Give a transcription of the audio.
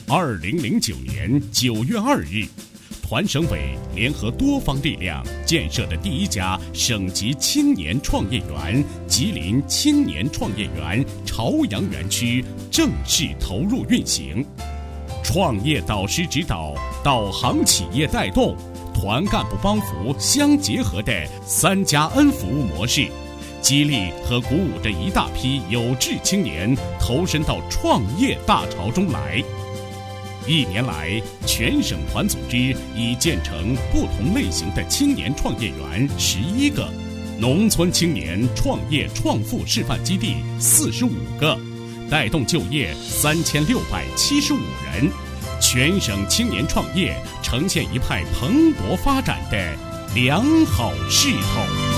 2009年9月2日，团省委联合多方力量建设的第一家省级青年创业园——吉林青年创业园朝阳园区正式投入运行。创业导师指导、导航企业带动、团干部帮扶相结合的3+N服务模式，激励和鼓舞着一大批有志青年投身到创业大潮中来。1年来，全省团组织已建成不同类型的青年创业园11个，农村青年创业创富示范基地45个，带动就业3675人，全省青年创业呈现一派蓬勃发展的良好势头。